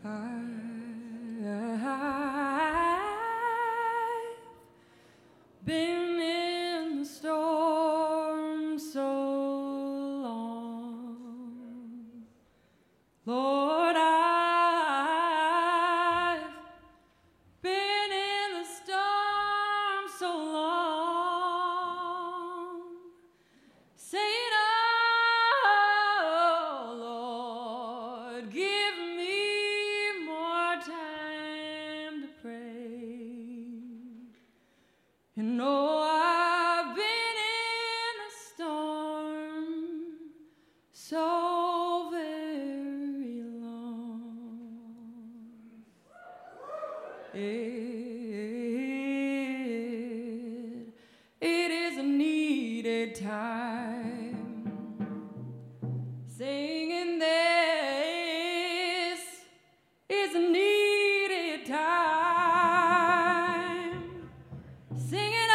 I've been in the storm so long, Lord, I've been in the storm so long, saying, oh, Lord, give me more time to pray. You know I've been in a storm so very long. It is a needed time, singing this is a needed time, singing,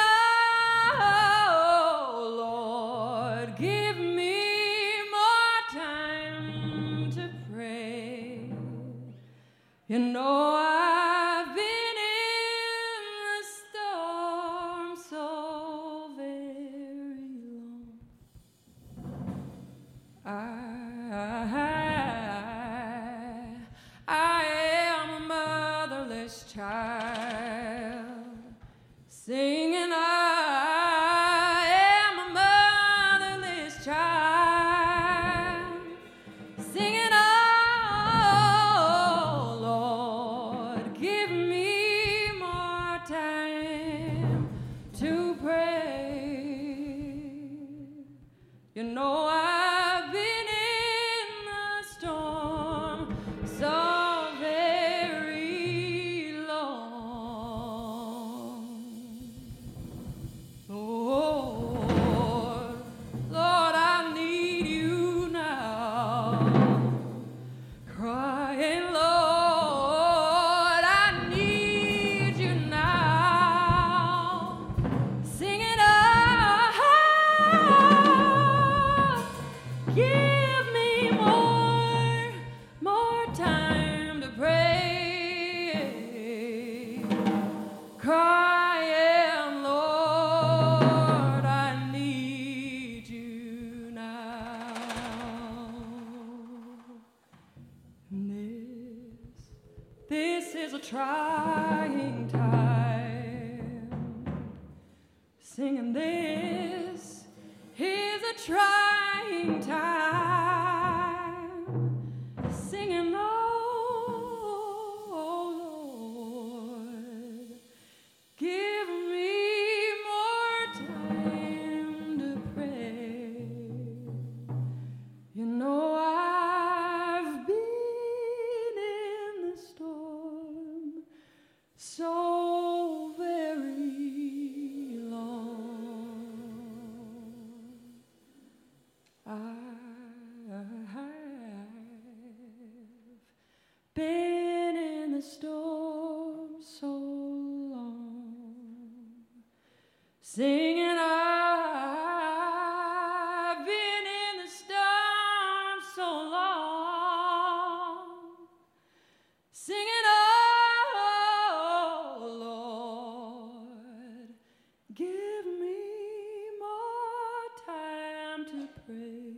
oh Lord, give me more time to pray. You know I've been in the storm so very long. I am a motherless child, singing, I am a motherless child, singing, oh Lord, give me more time to pray. You know I've been in the storm so very long. Lord, Lord, I need you now. Crying, Lord, I need you now. Singing, give me more time to pray. Crying, Lord, I need you now. This is a trying time. Singing, this is a trying time. Singing, oh Lord, give me more time to pray. You know I've been in the storm so very long. I've been in the storm so long, singing, I've been in the storm so long, singing, oh Lord, give me more time to pray.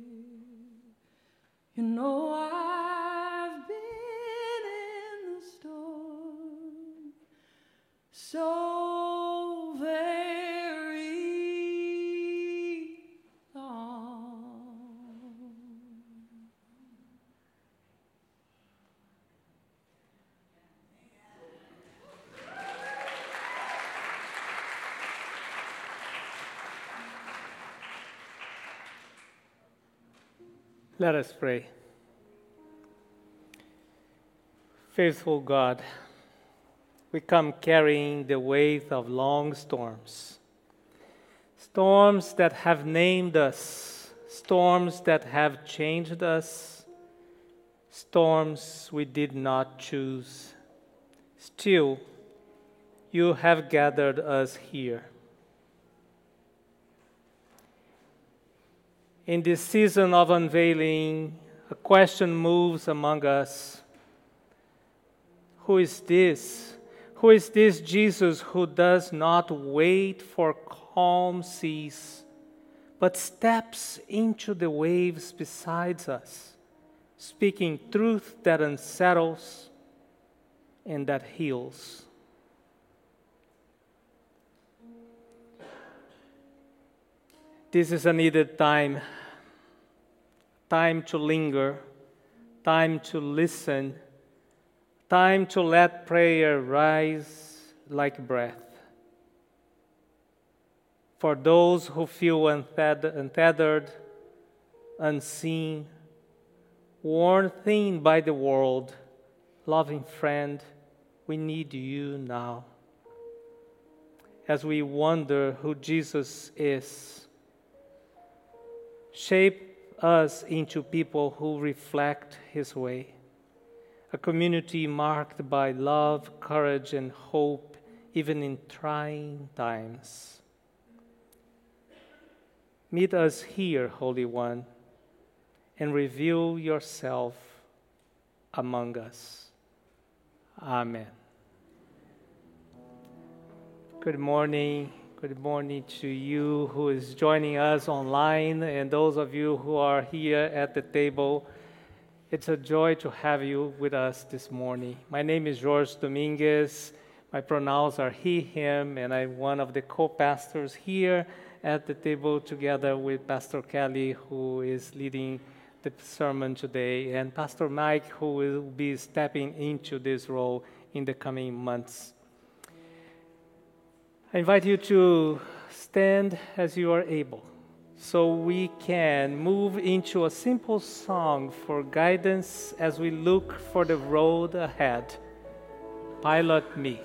You know I've been in the storm so very long. Let us pray. Faithful God, we come carrying the weight of long storms. Storms that have named us, storms that have changed us, storms we did not choose. Still, you have gathered us here. In this season of unveiling, a question moves among us. Who is this? Who is this Jesus who does not wait for calm seas, but steps into the waves beside us, speaking truth that unsettles and that heals? This is a needed time to linger, time to listen, time to let prayer rise like breath. For those who feel untethered, unseen, worn thin by the world, loving friend, we need you now. As we wonder who Jesus is, shape us into people who reflect His way. A community marked by love, courage, and hope, even in trying times. Meet us here, Holy One, and reveal yourself among us. Amen. Good morning. Good morning to you who is joining us online and those of you who are here at the table. It's a joy to have you with us this morning. My name is Jorge Dominguez. My pronouns are he, him, and I'm one of the co-pastors here at the table together with Pastor Kelly, who is leading the sermon today, and Pastor Mike, who will be stepping into this role in the coming months. I invite you to stand as you are able, so we can move into a simple song for guidance as we look for the road ahead. Pilot me.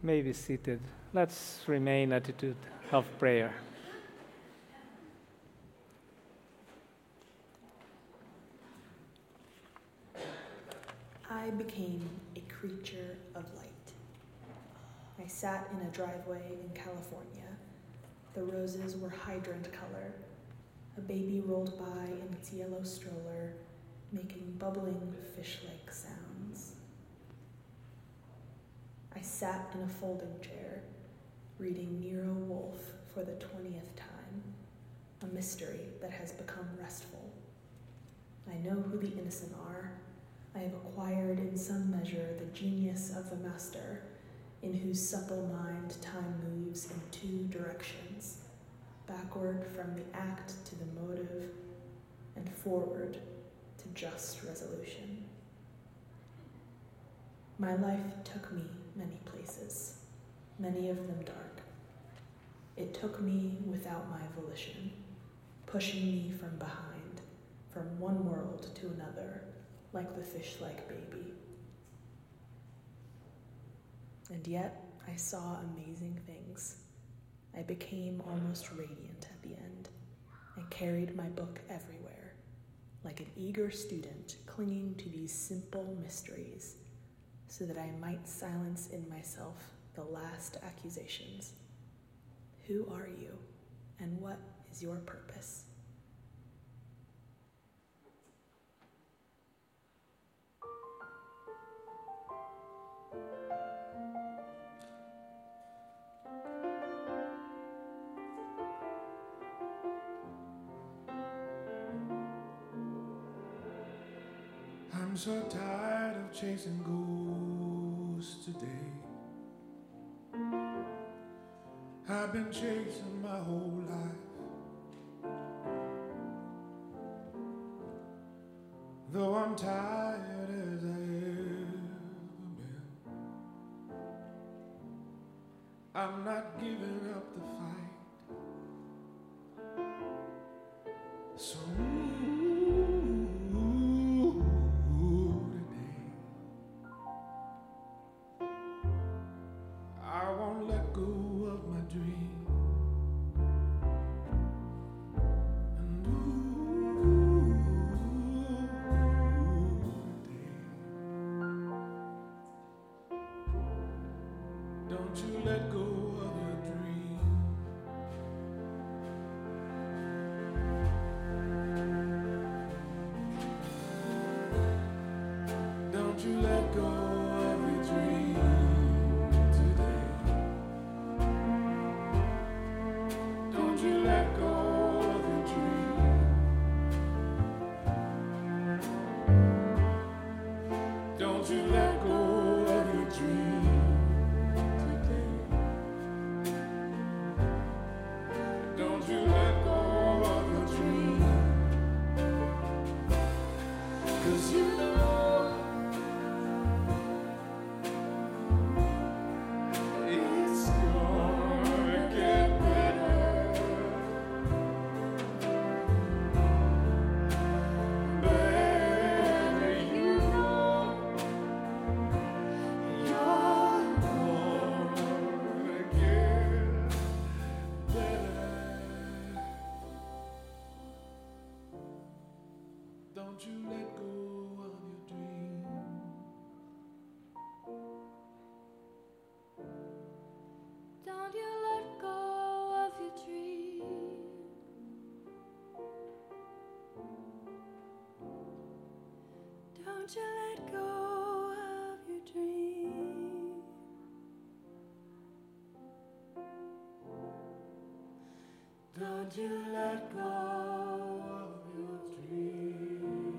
may be seated. Let's remain in attitude of prayer. I became a creature of light. I sat in a driveway in California. The roses were hydrant color. A baby rolled by in its yellow stroller, making bubbling fish-like sounds. I sat in a folding chair, reading Nero Wolfe for the 20th time, a mystery that has become restful. I know who the innocent are. I have acquired in some measure the genius of the master, in whose supple mind time moves in two directions, backward from the act to the motive, and forward to just resolution. My life took me many places, many of them dark. It took me without my volition, pushing me from behind, from one world to another, like the fish-like baby. And yet, I saw amazing things. I became almost radiant at the end. I carried my book everywhere, like an eager student clinging to these simple mysteries, so that I might silence in myself the last accusations. Who are you, and what is your purpose? I'm so tired of chasing ghosts today. I've been chasing my whole life. Though I'm tired as I ever been, I'm not giving up the fight. So I won't let go of my dream. And today, don't you let go of your dream. Don't you let go of your dream. Don't you let go of your dream. Don't you let go of your dream. Don't you let go of your dream. Don't you let go of your dream.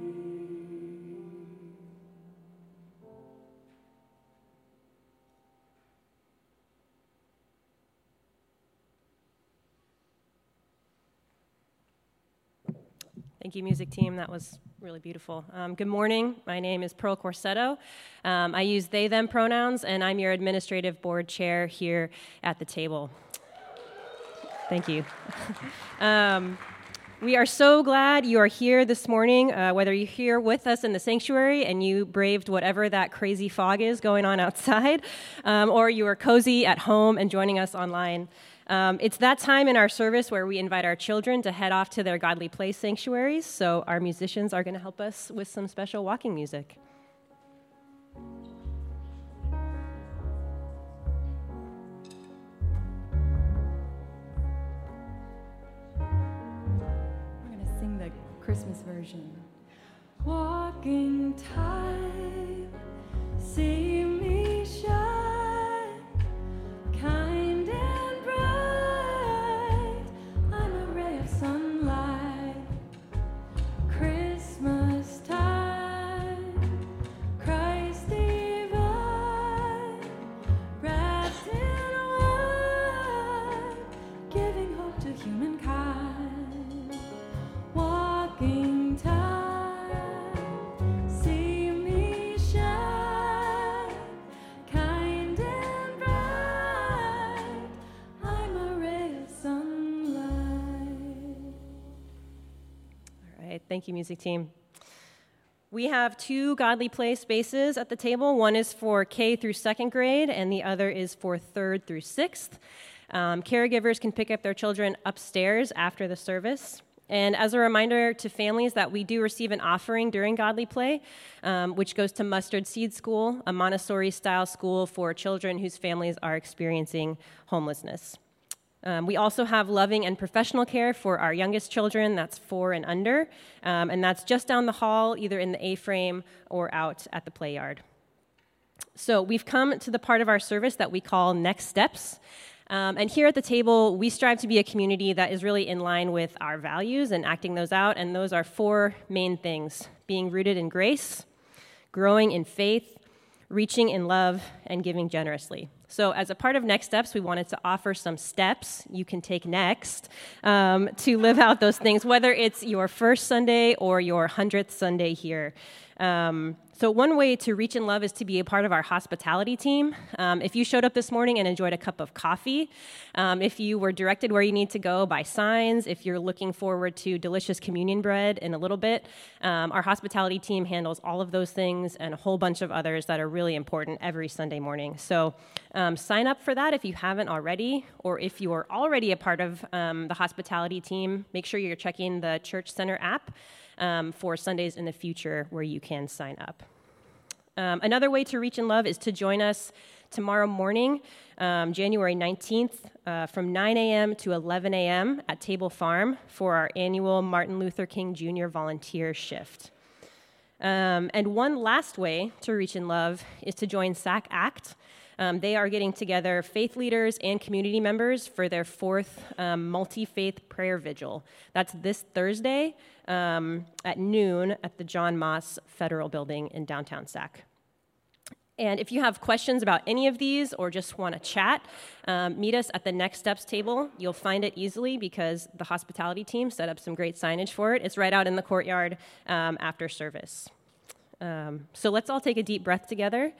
Thank you, music team. That was really beautiful. Good morning. My name is Pearl Corsetto. I use they, them pronouns, and I'm your administrative board chair here at the table. Thank you. We are so glad you are here this morning, whether you're here with us in the sanctuary and you braved whatever that crazy fog is going on outside, or you are cozy at home and joining us online. It's that time in our service where we invite our children to head off to their Godly Place sanctuaries, so our musicians are going to help us with some special walking music. Christmas version. Walking time, see me shine, kind and bright. I'm a ray of sunlight. Christmas time, Christ divine, wrapped in white, giving hope to humankind. Walking time, see me shine, kind and bright. I'm a ray of sunlight. All right, thank you, music team. We have 2 Godly Play spaces at the table. One is for K through 2nd grade, and the other is for 3rd through 6th. Caregivers can pick up their children upstairs after the service. And as a reminder to families that we do receive an offering during Godly Play, which goes to Mustard Seed School, a Montessori-style school for children whose families are experiencing homelessness. We also have loving and professional care for our youngest children, that's 4 and under, and that's just down the hall, either in the A-frame or out at the play yard. So we've come to the part of our service that we call Next Steps. And here at the table, we strive to be a community that is really in line with our values and acting those out, and those are 4 main things: being rooted in grace, growing in faith, reaching in love, and giving generously. So as a part of Next Steps, we wanted to offer some steps you can take next to live out those things, whether it's your first Sunday or your 100th Sunday here. So one way to reach in love is to be a part of our hospitality team. If you showed up this morning and enjoyed a cup of coffee, if you were directed where you need to go by signs, if you're looking forward to delicious communion bread in a little bit, our hospitality team handles all of those things and a whole bunch of others that are really important every Sunday morning. So sign up for that if you haven't already, or if you are already a part of the hospitality team, make sure you're checking the Church Center app for Sundays in the future where you can sign up. Another way to reach in love is to join us tomorrow morning, January 19th, from 9 a.m. to 11 a.m. at Table Farm for our annual Martin Luther King Jr. volunteer shift. And one last way to reach in love is to join SAC ACT. They are getting together faith leaders and community members for their 4th multi-faith prayer vigil. That's this Thursday at noon at the John Moss Federal Building in downtown Sac. And if you have questions about any of these or just want to chat, meet us at the Next Steps table. You'll find it easily because the hospitality team set up some great signage for it. It's right out in the courtyard after service. So let's all take a deep breath together.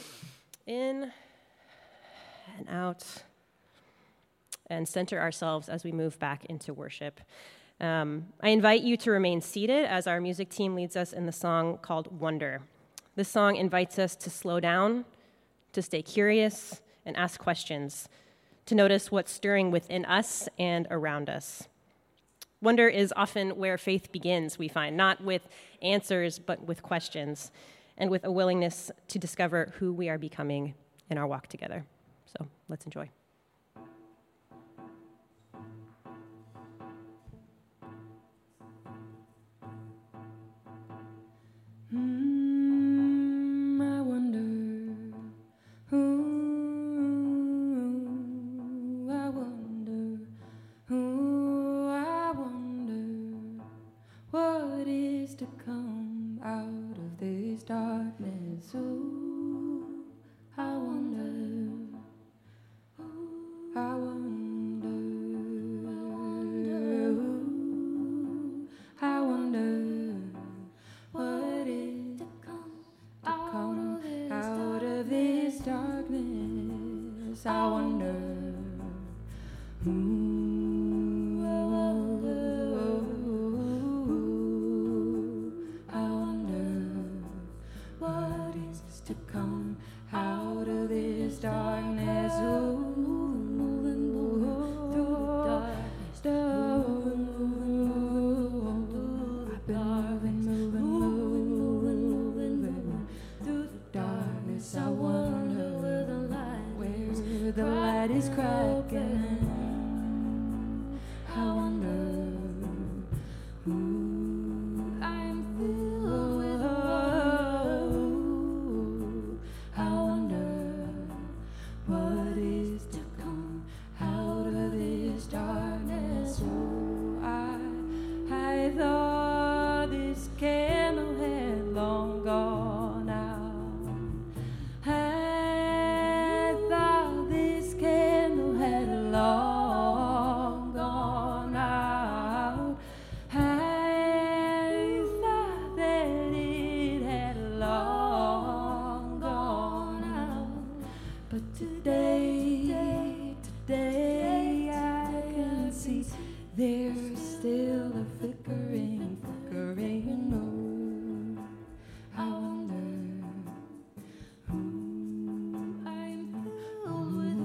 In and out, and center ourselves as we move back into worship. I invite you to remain seated as our music team leads us in the song called Wonder. This song invites us to slow down, to stay curious, and ask questions, to notice what's stirring within us and around us. Wonder is often where faith begins, we find, not with answers, but with questions, and with a willingness to discover who we are becoming in our walk together. So let's enjoy. I wonder who, I wonder who, I wonder what is to come out of this darkness. Ooh, I wonder, I wonder, ooh, I wonder what is to come out of this darkness. I wonder, ooh, moving through the darkness. I wonder where the light is cracking. I wonder. I'm filled with wonder. I wonder what is to come out of this darkness. Oh, I thought this candle had long gone out. I thought this candle had long gone out. I thought that it had long gone out. But today I can see there's still a flickering. Oh, I wonder. I'm filled with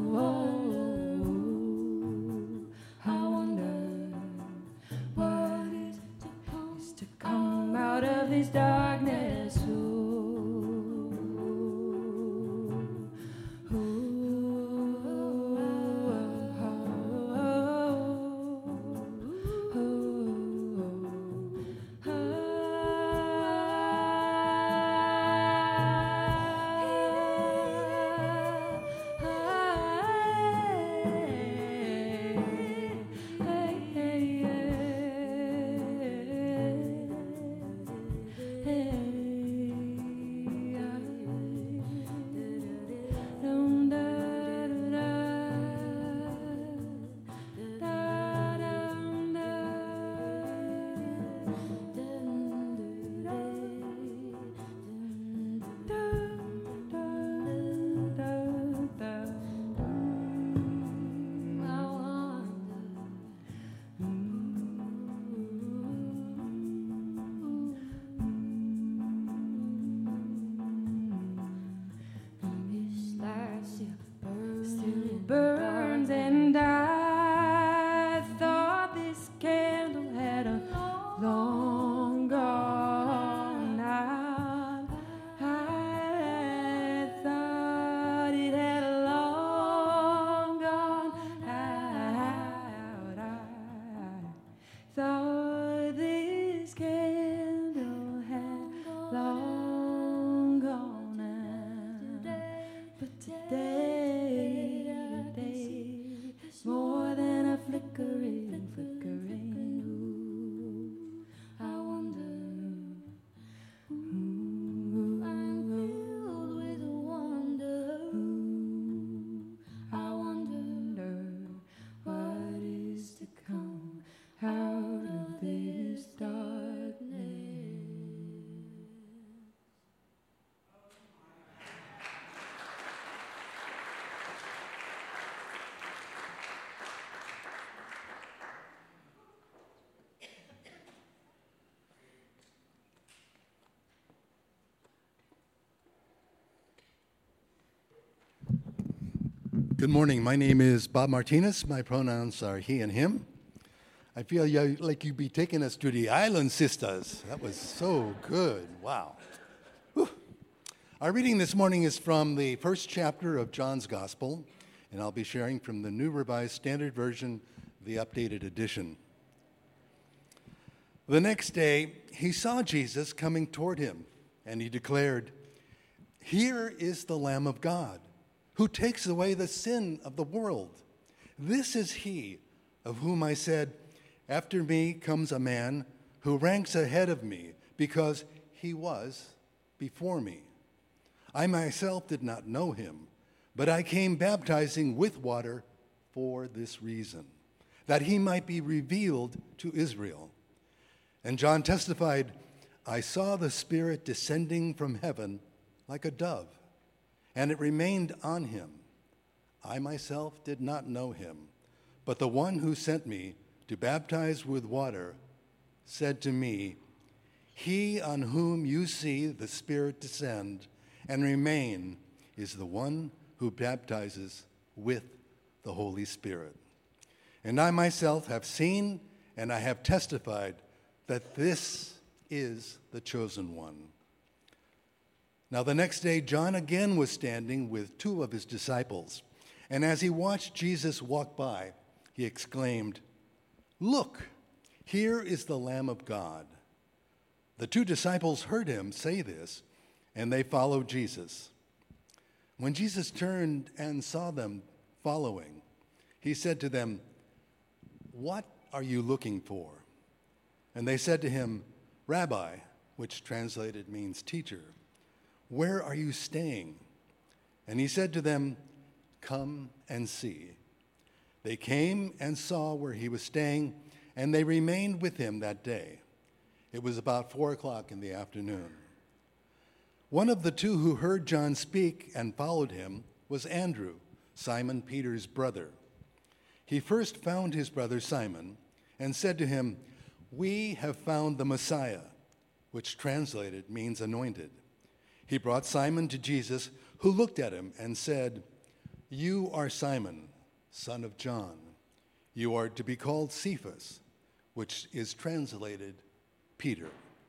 I wonder what is to come out of this darkness. Still burns, and I thought this candle had a long gone out. I thought it had a long gone out. I thought this candle had long gone out. But today more than a flickering. Ooh, I wonder. Ooh, I'm filled with wonder. Ooh, I wonder what is to come out of this darkness. Good morning. My name is Bob Martinez. My pronouns are he and him. I feel like you'd be taking us to the island, sisters. That was so good. Wow. Whew. Our reading this morning is from the first chapter of John's Gospel, and I'll be sharing from the New Revised Standard Version, the updated edition. The next day, he saw Jesus coming toward him, and he declared, "Here is the Lamb of God, who takes away the sin of the world. This is he of whom I said, 'After me comes a man who ranks ahead of me, because he was before me.' I myself did not know him, but I came baptizing with water for this reason, that he might be revealed to Israel." And John testified, "I saw the Spirit descending from heaven like a dove, and it remained on him. I myself did not know him, but the one who sent me to baptize with water said to me, 'He on whom you see the Spirit descend and remain is the one who baptizes with the Holy Spirit.' And I myself have seen and I have testified that this is the chosen one." Now the next day, John again was standing with two of his disciples. And as he watched Jesus walk by, he exclaimed, "Look, here is the Lamb of God." The two disciples heard him say this, and they followed Jesus. When Jesus turned and saw them following, he said to them, "What are you looking for?" And they said to him, "Rabbi," which translated means teacher, "where are you staying?" And he said to them, "Come and see." They came and saw where he was staying, and they remained with him that day. It was about 4:00 in the afternoon. One of the two who heard John speak and followed him was Andrew, Simon Peter's brother. He first found his brother Simon and said to him, "We have found the Messiah," which translated means anointed. He brought Simon to Jesus, who looked at him and said, "You are Simon, son of John. You are to be called Cephas," which is translated Peter.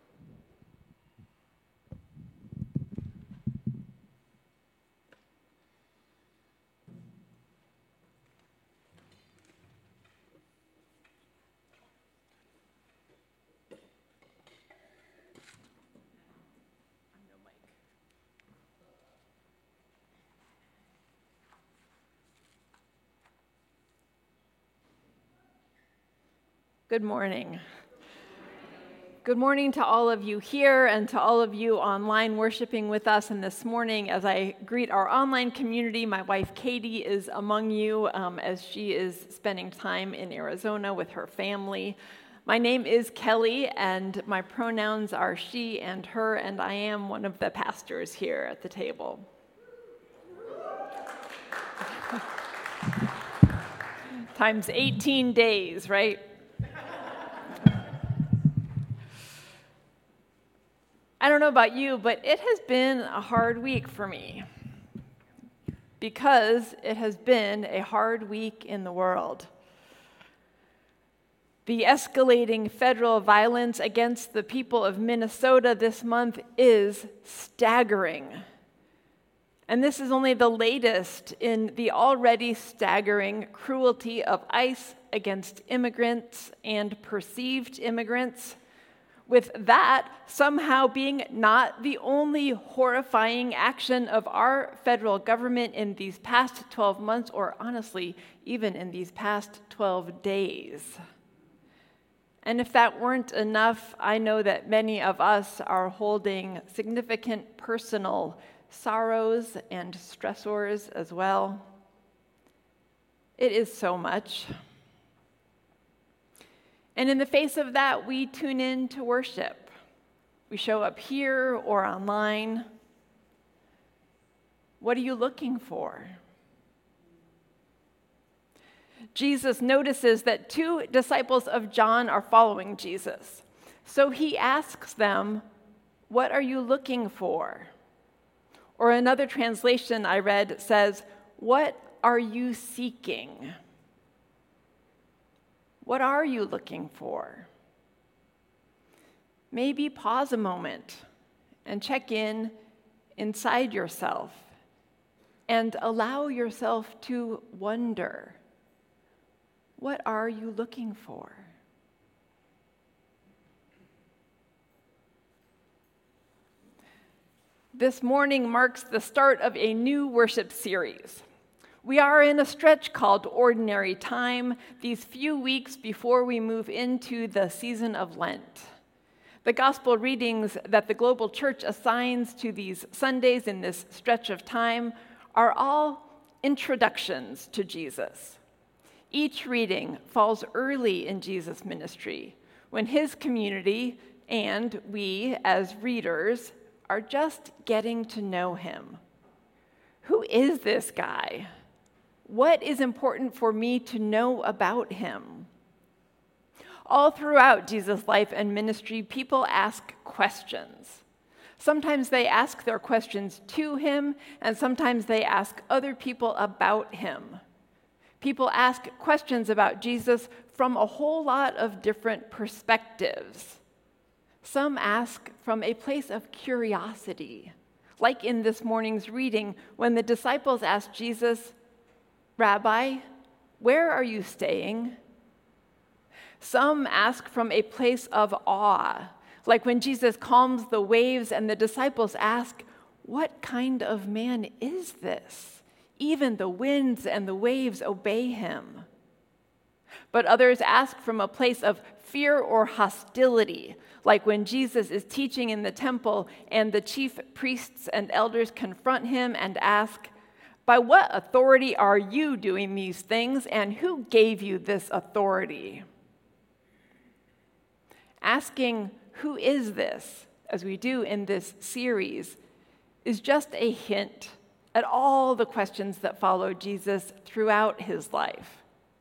Good morning. Good morning to all of you here and to all of you online worshiping with us. And this morning, as I greet our online community, my wife Katie is among you as she is spending time in Arizona with her family. My name is Kelly, and my pronouns are she and her, and I am one of the pastors here at the table. Times 18 days, right? I don't know about you, but it has been a hard week for me because it has been a hard week in the world. The escalating federal violence against the people of Minnesota this month is staggering. And this is only the latest in the already staggering cruelty of ICE against immigrants and perceived immigrants, with that somehow being not the only horrifying action of our federal government in these past 12 months, or honestly, even in these past 12 days. And if that weren't enough, I know that many of us are holding significant personal sorrows and stressors as well. It is so much. And in the face of that, we tune in to worship. We show up here or online. What are you looking for? Jesus notices that two disciples of John are following Jesus. So he asks them, "What are you looking for?" Or another translation I read says, "What are you seeking?" What are you looking for? Maybe pause a moment and check in inside yourself and allow yourself to wonder, what are you looking for? This morning marks the start of a new worship series. We are in a stretch called Ordinary Time, these few weeks before we move into the season of Lent. The gospel readings that the Global Church assigns to these Sundays in this stretch of time are all introductions to Jesus. Each reading falls early in Jesus' ministry, when his community and we as readers are just getting to know him. Who is this guy? What is important for me to know about him? All throughout Jesus' life and ministry, people ask questions. Sometimes they ask their questions to him, and sometimes they ask other people about him. People ask questions about Jesus from a whole lot of different perspectives. Some ask from a place of curiosity, like in this morning's reading when the disciples asked Jesus, "Rabbi, where are you staying?" Some ask from a place of awe, like when Jesus calms the waves and the disciples ask, "What kind of man is this? Even the winds and the waves obey him." But others ask from a place of fear or hostility, like when Jesus is teaching in the temple and the chief priests and elders confront him and ask, "By what authority are you doing these things, and who gave you this authority?" Asking, "Who is this?" as we do in this series, is just a hint at all the questions that follow Jesus throughout his life.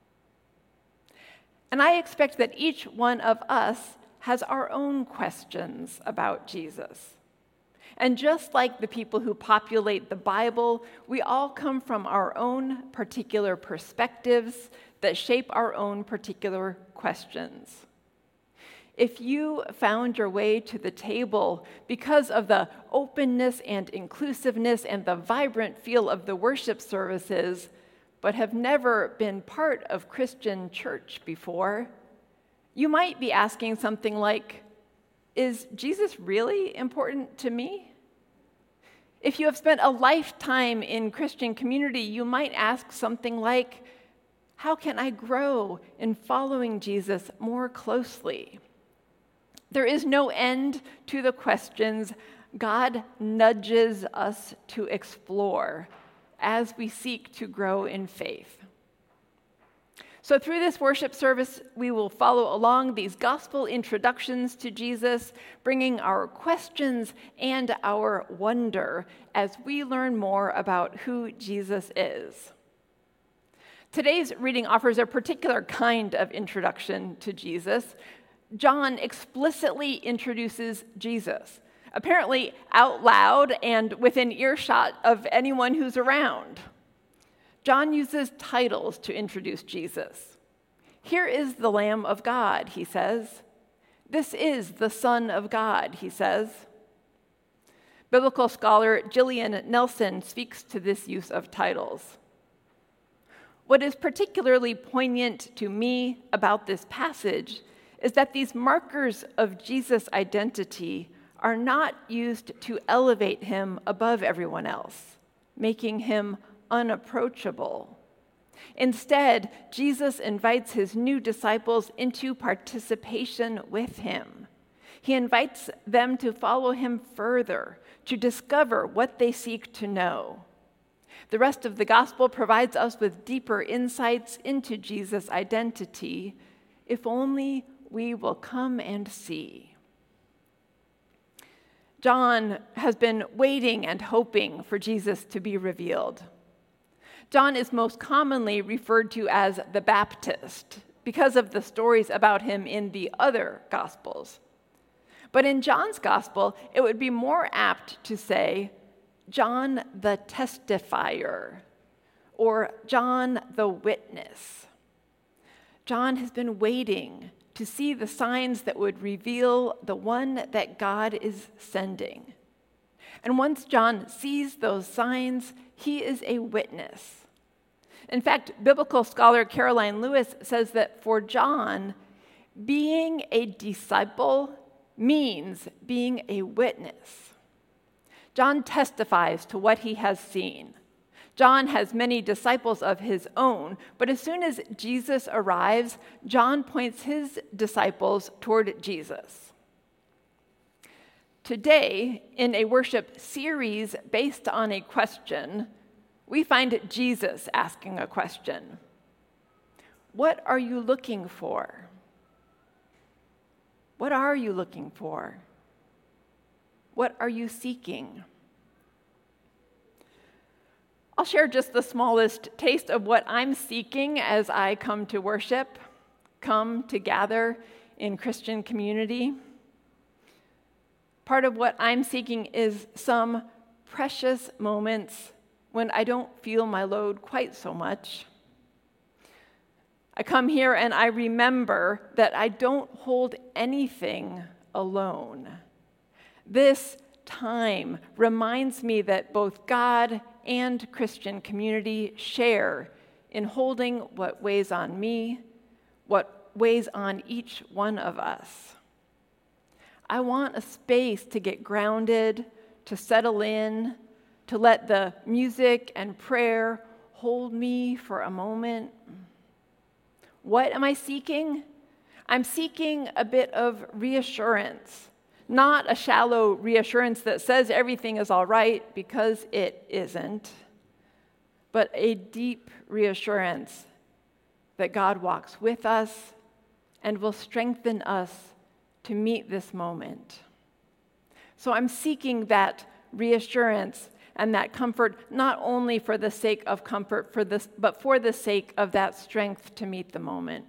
And I expect that each one of us has our own questions about Jesus. And just like the people who populate the Bible, we all come from our own particular perspectives that shape our own particular questions. If you found your way to the table because of the openness and inclusiveness and the vibrant feel of the worship services, but have never been part of Christian church before, you might be asking something like, "Is Jesus really important to me?" If you have spent a lifetime in Christian community, you might ask something like, "How can I grow in following Jesus more closely?" There is no end to the questions God nudges us to explore as we seek to grow in faith. So through this worship service, we will follow along these gospel introductions to Jesus, bringing our questions and our wonder as we learn more about who Jesus is. Today's reading offers a particular kind of introduction to Jesus. John explicitly introduces Jesus, apparently out loud and within earshot of anyone who's around. John uses titles to introduce Jesus. "Here is the Lamb of God," he says. "This is the Son of God," he says. Biblical scholar Gillian Nelson speaks to this use of titles. What is particularly poignant to me about this passage is that these markers of Jesus' identity are not used to elevate him above everyone else, making him unapproachable. Instead, Jesus invites his new disciples into participation with him. He invites them to follow him further, to discover what they seek to know. The rest of the gospel provides us with deeper insights into Jesus' identity, if only we will come and see. John has been waiting and hoping for Jesus to be revealed. John is most commonly referred to as the Baptist because of the stories about him in the other Gospels. But in John's Gospel, it would be more apt to say John the Testifier or John the Witness. John has been waiting to see the signs that would reveal the one that God is sending. And once John sees those signs, he is a witness. In fact, biblical scholar Caroline Lewis says that for John, being a disciple means being a witness. John testifies to what he has seen. John has many disciples of his own, but as soon as Jesus arrives, John points his disciples toward Jesus. Today, in a worship series based on a question, we find Jesus asking a question. What are you looking for? What are you looking for? What are you seeking? I'll share just the smallest taste of what I'm seeking as I come to worship, come to gather in Christian community. Part of what I'm seeking is some precious moments when I don't feel my load quite so much. I come here and I remember that I don't hold anything alone. This time reminds me that both God and Christian community share in holding what weighs on me, what weighs on each one of us. I want a space to get grounded, to settle in, to let the music and prayer hold me for a moment. What am I seeking? I'm seeking a bit of reassurance, not a shallow reassurance that says everything is all right, because it isn't, but a deep reassurance that God walks with us and will strengthen us to meet this moment. So I'm seeking that reassurance and that comfort, not only for the sake of comfort, but for the sake of that strength to meet the moment.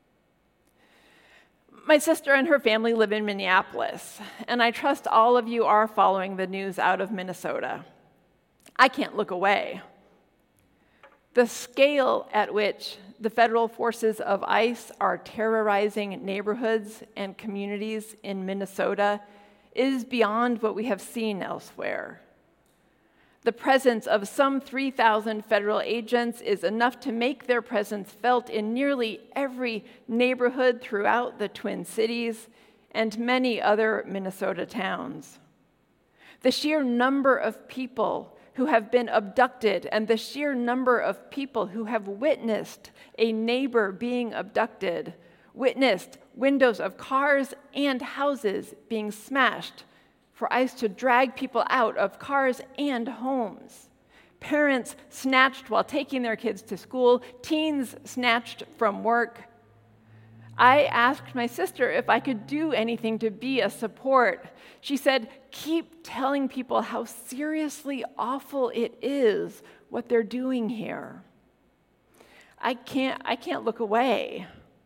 My sister and her family live in Minneapolis, and I trust all of you are following the news out of Minnesota. I can't look away. The scale at which the federal forces of ICE are terrorizing neighborhoods and communities in Minnesota is beyond what we have seen elsewhere. The presence of some 3,000 federal agents is enough to make their presence felt in nearly every neighborhood throughout the Twin Cities and many other Minnesota towns. The sheer number of people who have been abducted and the sheer number of people who have witnessed a neighbor being abducted, witnessed windows of cars and houses being smashed for ICE to drag people out of cars and homes, parents snatched while taking their kids to school, teens snatched from work. I asked my sister if I could do anything to be a support. She said, "Keep telling people how seriously awful it is what they're doing here." I can't look away.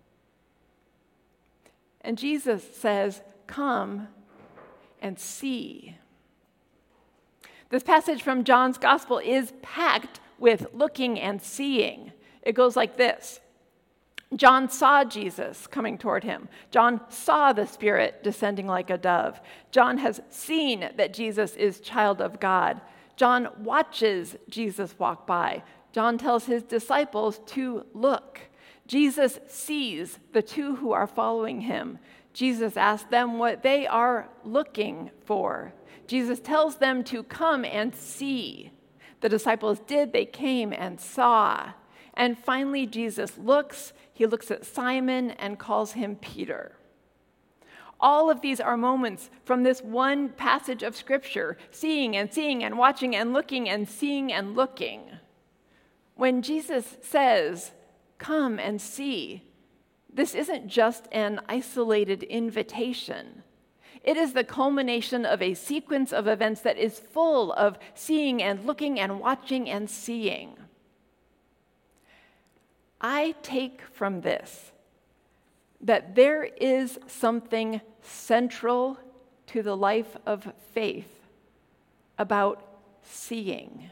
And Jesus says, "Come and see." This passage from John's Gospel is packed with looking and seeing. It goes like this. John saw Jesus coming toward him. John saw the Spirit descending like a dove. John has seen that Jesus is child of God. John watches Jesus walk by. John tells his disciples to look. Jesus sees the two who are following him. Jesus asks them what they are looking for. Jesus tells them to come and see. The disciples did. They came and saw. And finally, Jesus looks. He looks at Simon and calls him Peter. All of these are moments from this one passage of Scripture, seeing and watching and looking and seeing and looking. When Jesus says, "Come and see," this isn't just an isolated invitation. It is the culmination of a sequence of events that is full of seeing and looking and watching and seeing. I take from this that there is something central to the life of faith about seeing.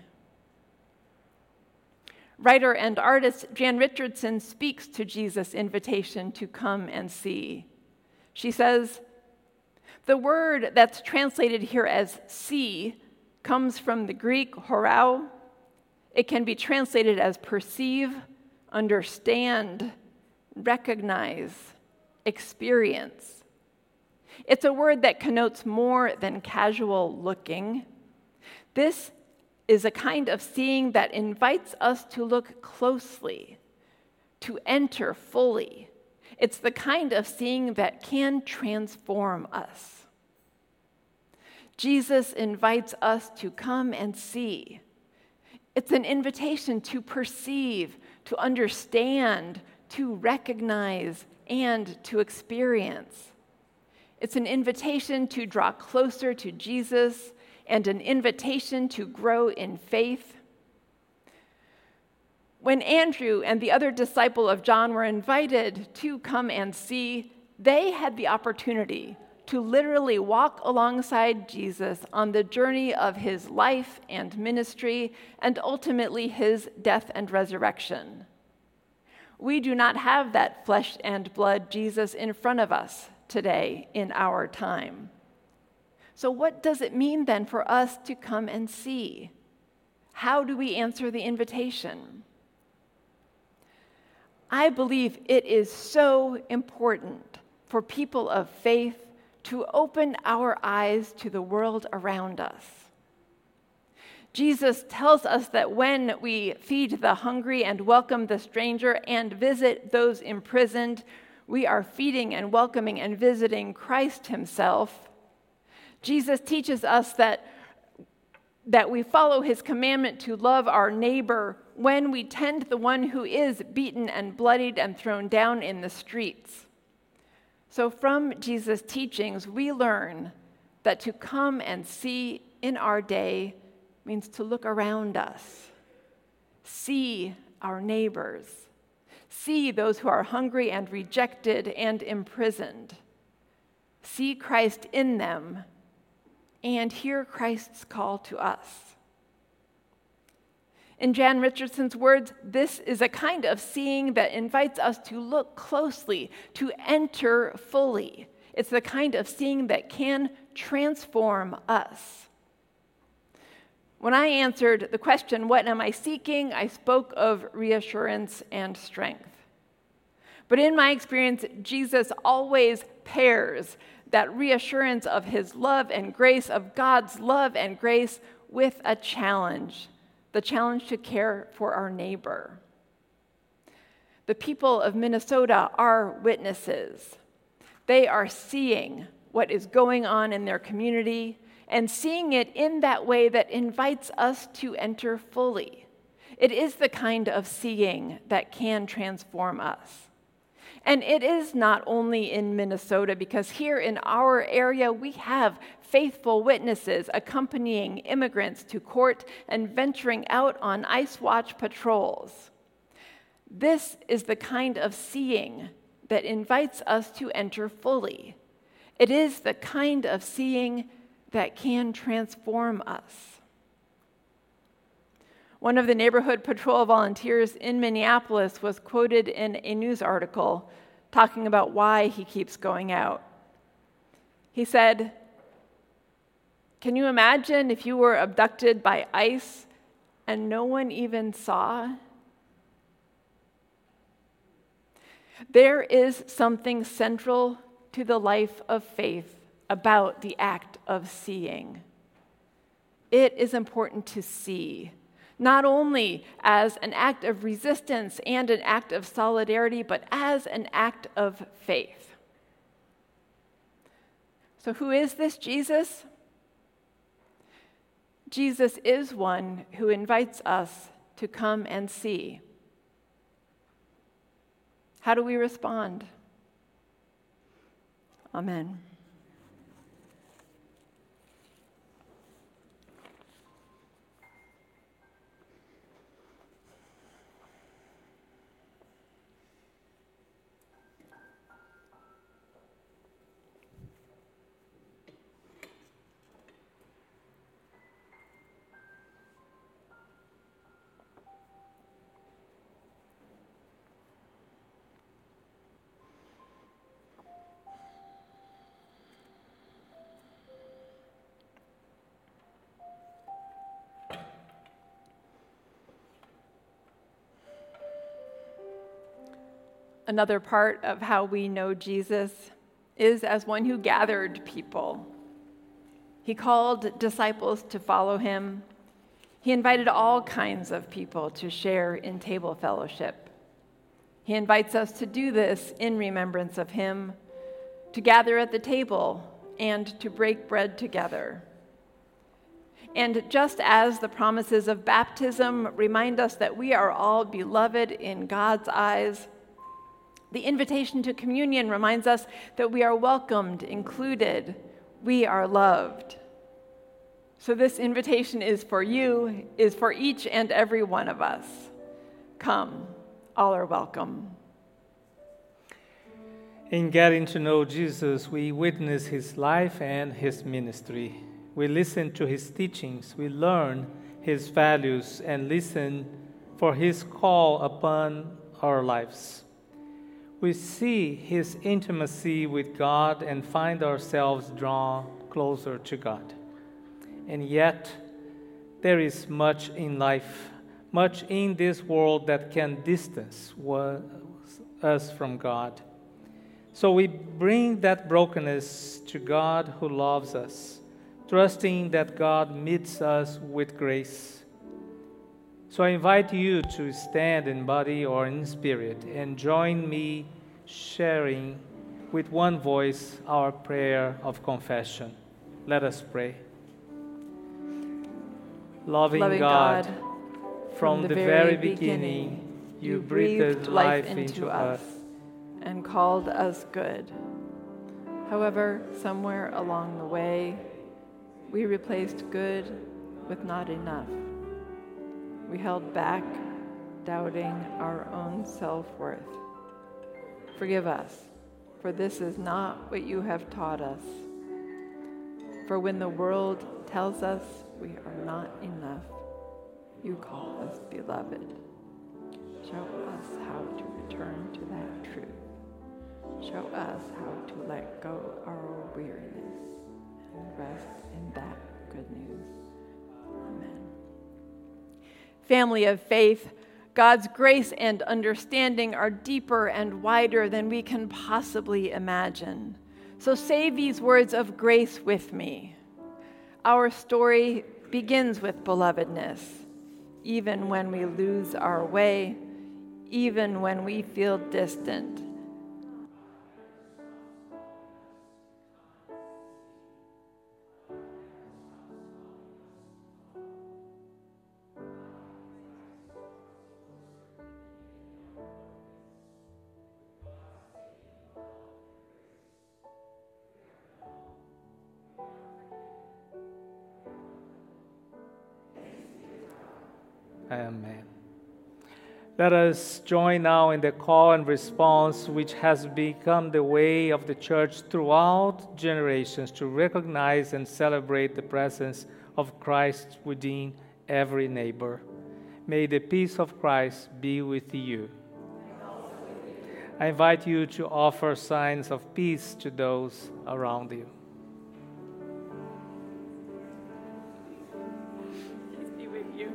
Writer and artist Jan Richardson speaks to Jesus' invitation to come and see. She says, "The word that's translated here as see comes from the Greek horao. It can be translated as perceive, understand, recognize, experience. It's a word that connotes more than casual looking. This is a kind of seeing that invites us to look closely, to enter fully. It's the kind of seeing that can transform us. Jesus invites us to come and see. It's an invitation to perceive, to understand, to recognize, and to experience. It's an invitation to draw closer to Jesus and an invitation to grow in faith. When Andrew and the other disciple of John were invited to come and see, they had the opportunity to literally walk alongside Jesus on the journey of his life and ministry and ultimately his death and resurrection. We do not have that flesh and blood Jesus in front of us today in our time. So what does it mean then for us to come and see? How do we answer the invitation? I believe it is so important for people of faith to open our eyes to the world around us. Jesus tells us that when we feed the hungry and welcome the stranger and visit those imprisoned, we are feeding and welcoming and visiting Christ himself. Jesus teaches us that we follow his commandment to love our neighbor when we tend the one who is beaten and bloodied and thrown down in the streets. So from Jesus' teachings, we learn that to come and see in our day means to look around us, see our neighbors, see those who are hungry and rejected and imprisoned, see Christ in them, and hear Christ's call to us. In Jan Richardson's words, this is a kind of seeing that invites us to look closely, to enter fully. It's the kind of seeing that can transform us. When I answered the question, what am I seeking? I spoke of reassurance and strength. But in my experience, Jesus always pairs that reassurance of his love and grace, of God's love and grace, with a challenge, the challenge to care for our neighbor. The people of Minnesota are witnesses. They are seeing what is going on in their community and seeing it in that way that invites us to enter fully. It is the kind of seeing that can transform us. And it is not only in Minnesota, because here in our area we have faithful witnesses accompanying immigrants to court and venturing out on ICE Watch patrols. This is the kind of seeing that invites us to enter fully. It is the kind of seeing that can transform us. One of the neighborhood patrol volunteers in Minneapolis was quoted in a news article talking about why he keeps going out. He said, "Can you imagine if you were abducted by ICE and no one even saw?" There is something central to the life of faith about the act of seeing. It is important to see, not only as an act of resistance and an act of solidarity, but as an act of faith. So who is this Jesus? Jesus is one who invites us to come and see. How do we respond? Amen. Another part of how we know Jesus is as one who gathered people. He called disciples to follow him. He invited all kinds of people to share in table fellowship. He invites us to do this in remembrance of him, to gather at the table and to break bread together. And just as the promises of baptism remind us that we are all beloved in God's eyes, the invitation to communion reminds us that we are welcomed, included, we are loved. So this invitation is for you, is for each and every one of us. Come, all are welcome. In getting to know Jesus, we witness his life and his ministry. We listen to his teachings, we learn his values, and listen for his call upon our lives. we see his intimacy with God and find ourselves drawn closer to God. And yet, there is much in life, much in this world that can distance us from God. So we bring that brokenness to God who loves us, trusting that God meets us with grace. So I invite you to stand in body or in spirit and join me sharing with one voice our prayer of confession. Let us pray. Loving God, from the very beginning, you breathed life into us and called us good. However, somewhere along the way, we replaced good with not enough. We held back, doubting our own self-worth. Forgive us, for this is not what you have taught us. For when the world tells us we are not enough, you call us beloved. Show us how to return to that truth. Show us how to let go our weariness and rest in that good news. Amen. Family of faith, God's grace and understanding are deeper and wider than we can possibly imagine. So say these words of grace with me. Our story begins with belovedness, even when we lose our way, even when we feel distant. Amen. Let us join now in the call and response which has become the way of the church throughout generations to recognize and celebrate the presence of Christ within every neighbor. May the peace of Christ be with you. I invite you to offer signs of peace to those around you. Peace be with you.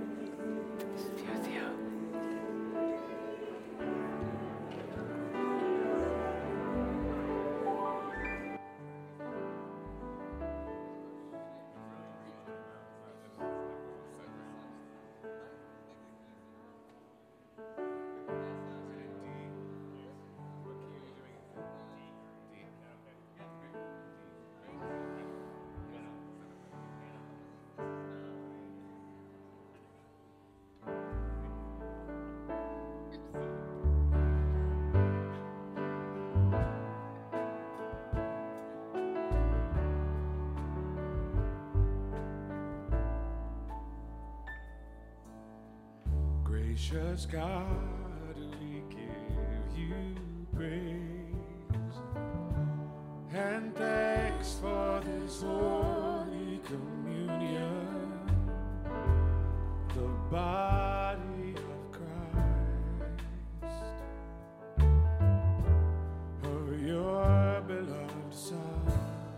Gracious God, we give you praise and thanks for this holy communion, the body of Christ, of your beloved Son.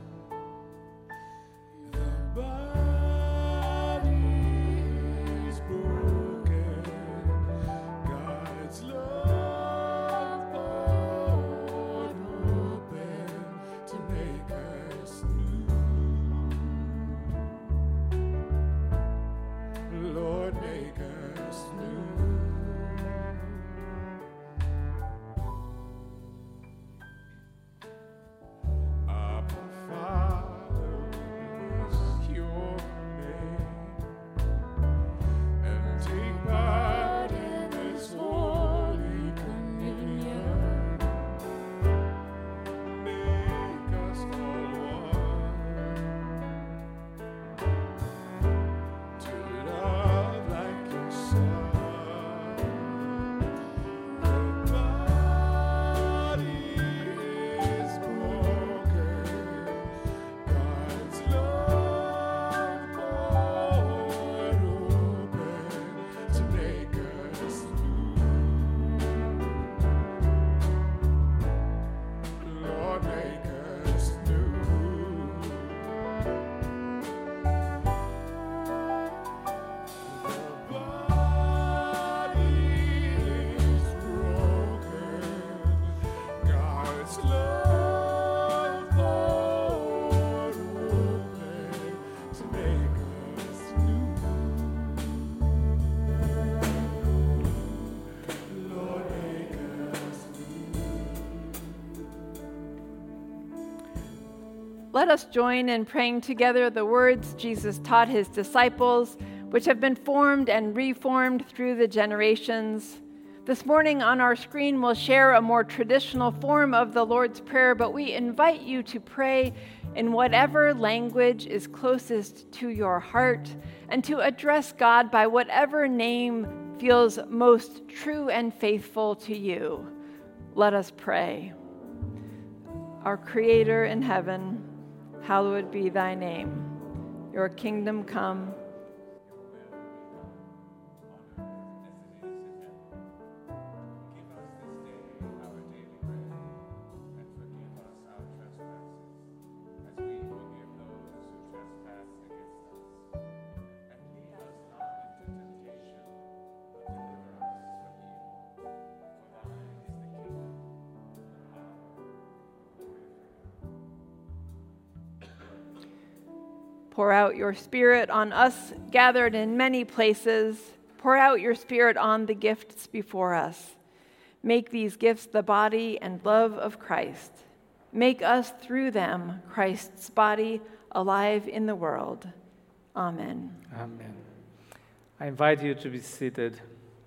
The body is broken, God's love poured open to make us new. Lord, make us let us join in praying together the words Jesus taught his disciples, which have been formed and reformed through the generations. This morning on our screen, we'll share a more traditional form of the Lord's Prayer, but we invite you to pray in whatever language is closest to your heart and to address God by whatever name feels most true and faithful to you. Let us pray. Our Creator in heaven, hallowed be thy name. Your kingdom come. Pour out your Spirit on us gathered in many places. Pour out your Spirit on the gifts before us. Make these gifts the body and love of Christ. Make us, through them, Christ's body, alive in the world. Amen. Amen. I invite you to be seated.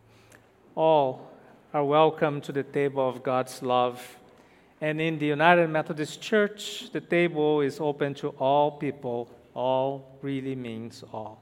All are welcome to the table of God's love. And in the United Methodist Church, the table is open to all people. All really means all.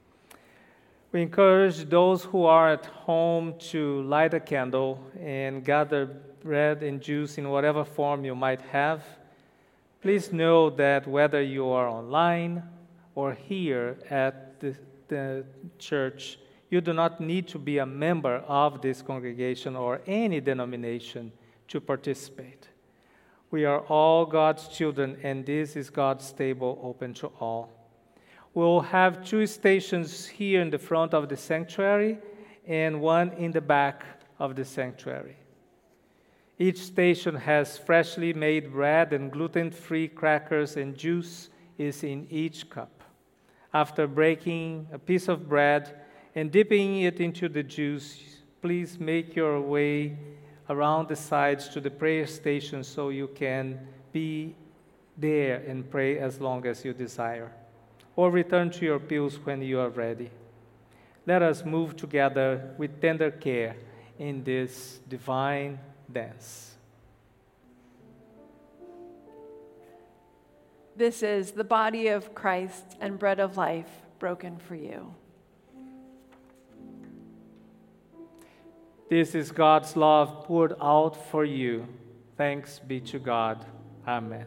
We encourage those who are at home to light a candle and gather bread and juice in whatever form you might have. Please know that whether you are online or here at the church, you do not need to be a member of this congregation or any denomination to participate. We are all God's children, and this is God's table open to all. We'll have 2 stations here in the front of the sanctuary and 1 in the back of the sanctuary. Each station has freshly made bread, and gluten-free crackers and juice is in each cup. After breaking a piece of bread and dipping it into the juice, please make your way around the sides to the prayer station so you can be there and pray as long as you desire. Or return to your pews when you are ready. Let us move together with tender care in this divine dance. This is the body of Christ and bread of life broken for you. This is God's love poured out for you. Thanks be to God. Amen.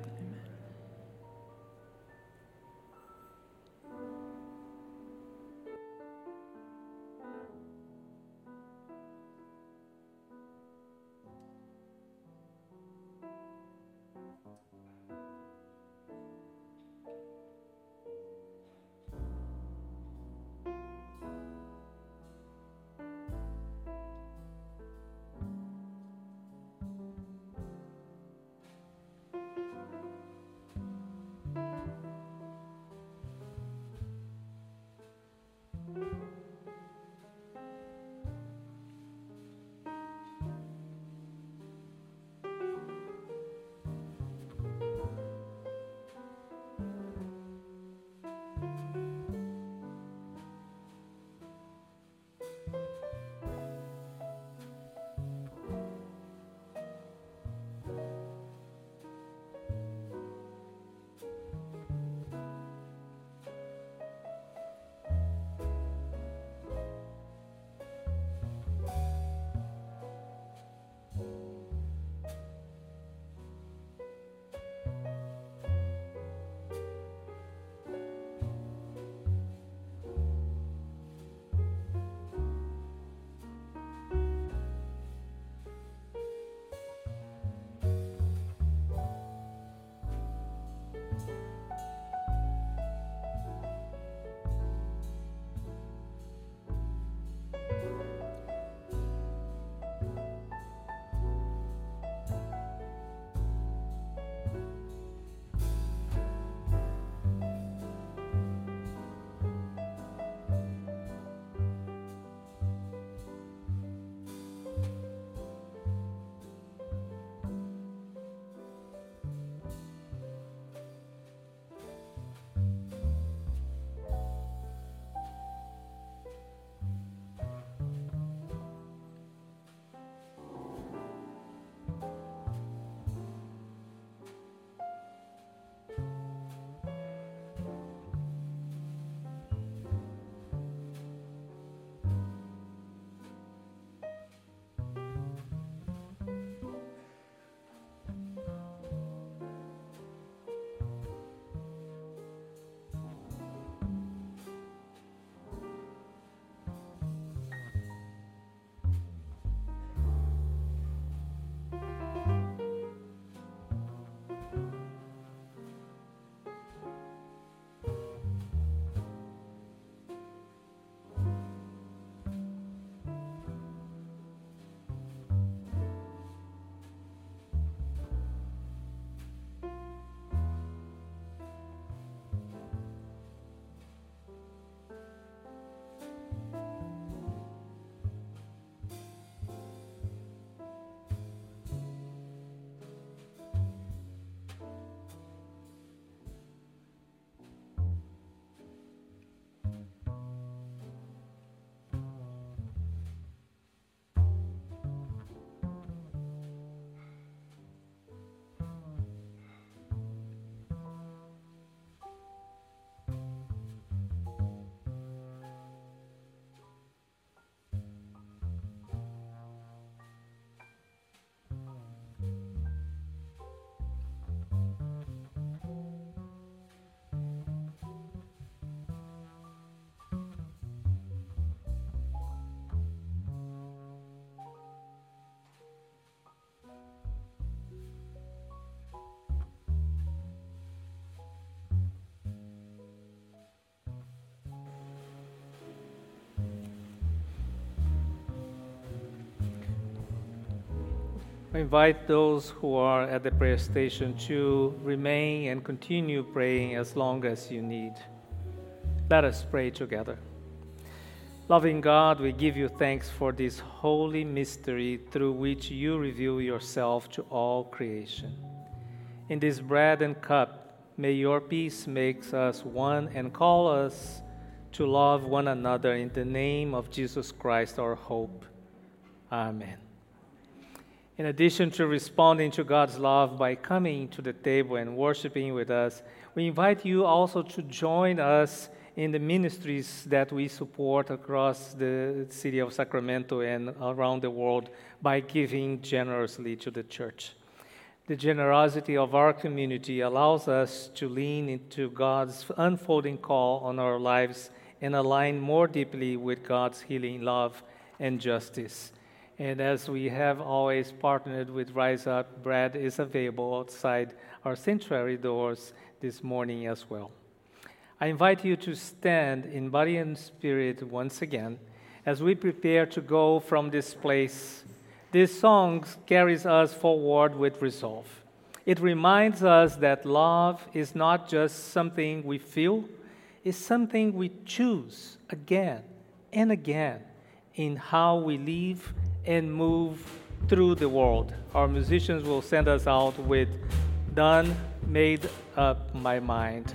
I invite those who are at the prayer station to remain and continue praying as long as you need. Let us pray together. Loving God, we give you thanks for this holy mystery through which you reveal yourself to all creation. In this bread and cup, may your peace make us one and call us to love one another in the name of Jesus Christ, our hope. Amen. In addition to responding to God's love by coming to the table and worshiping with us, we invite you also to join us in the ministries that we support across the city of Sacramento and around the world by giving generously to the church. The generosity of our community allows us to lean into God's unfolding call on our lives and align more deeply with God's healing love and justice. And as we have always partnered with Rise Up, bread is available outside our sanctuary doors this morning as well. I invite you to stand in body and spirit once again as we prepare to go from this place. This song carries us forward with resolve. It reminds us that love is not just something we feel, it's something we choose again and again in how we live and move through the world. Our musicians will send us out with Done Made Up My Mind.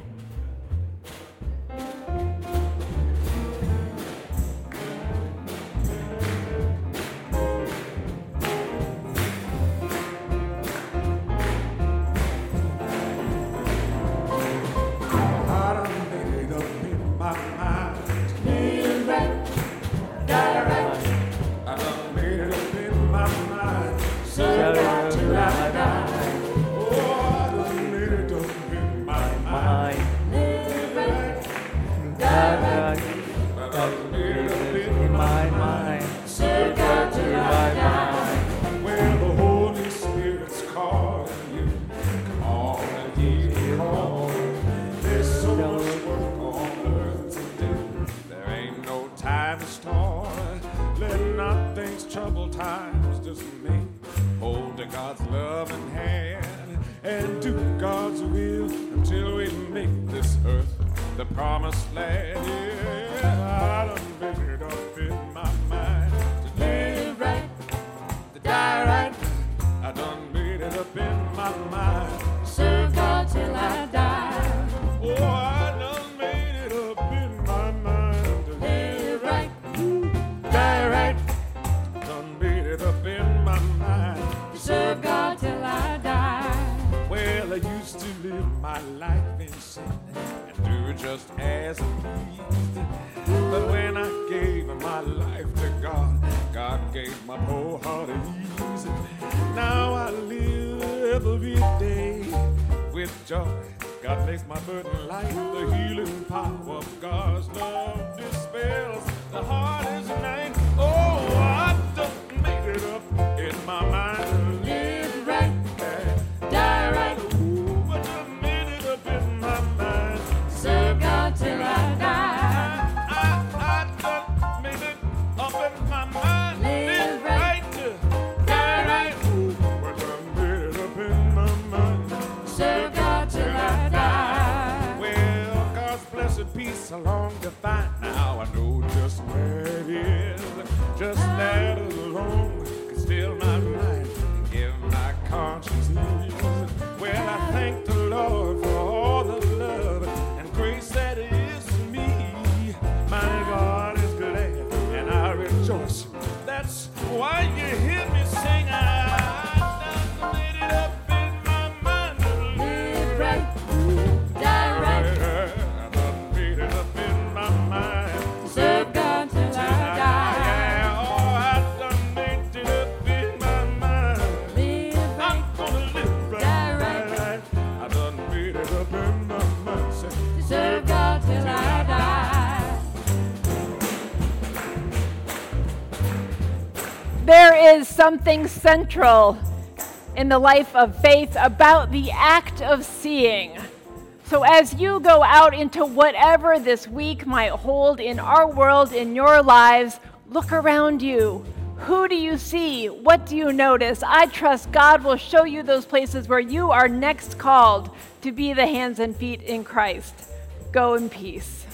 There is something central in the life of faith about the act of seeing. So as you go out into whatever this week might hold in our world, in your lives, look around you. Who do you see? What do you notice? I trust God will show you those places where you are next called to be the hands and feet in Christ. Go in peace.